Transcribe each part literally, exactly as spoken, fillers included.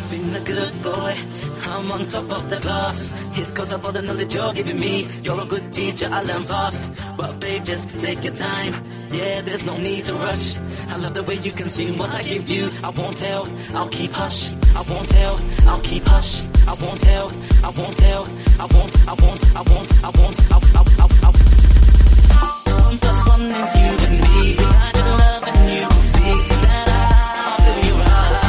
been a good boy, I'm on top of the class. It's cause of all the knowledge you're giving me. You're a good teacher, I learn fast. But babe, just take your time. Yeah, there's no need to rush. I love the way you consume what I give you. I won't tell, I'll keep hush. I won't tell, I'll keep hush. I won't tell, I won't tell. I won't, I won't, I won't, I won't, I'll, I'll, I'll, I'll. One plus one is you and me. We got your love and you see that I'll do you right.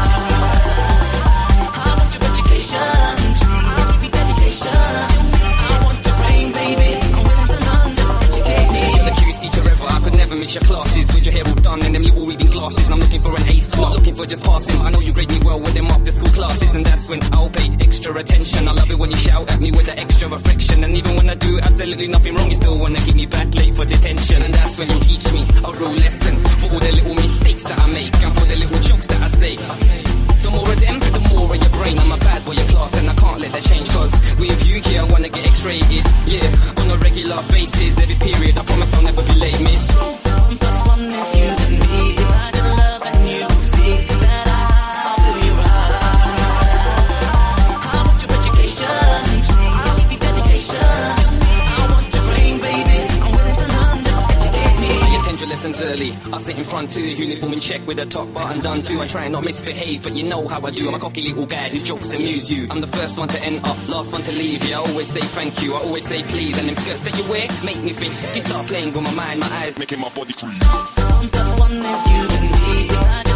I want your education, I'll give you dedication. I want your brain, baby, I'm willing to learn, just educate me. You're the cutest teacher ever, I could never miss your classes. With your hair all done and them little reading glasses. And I'm looking for an ace, not looking for just passing. I know you grade me well with them after school classes. And that's when I'll pay extra attention. I love it when you shout at me with the extra affection. And even when I do absolutely nothing wrong, you still wanna keep me back late for detention. And that's when you teach me a real lesson. For all the little mistakes that I make, and for the little jokes that I say. The more of them, the more of your brain. I'm a bad boy of class and I can't let that change. Cause with you here I wanna get X-rated. Yeah, on a regular basis, every period. I promise I'll never be late, miss. One plus one is you and me. We got your love and you see that I'll do you right. I want your education, I'll give you dedication. I want your brain, baby, I'm willing to learn, just educate me. I attend your lessons early. I sit in front too, uniform in check with a top button done too. I try and not misbehave, but you know how I do. I'm a cocky little guy whose jokes amuse you. I'm the first one to enter, last one to leave. Yeah, I always say thank you, I always say please. And them skirts that you wear make me think. If you start playing with my mind, my eyes making my body freeze. One plus one is you and me. We got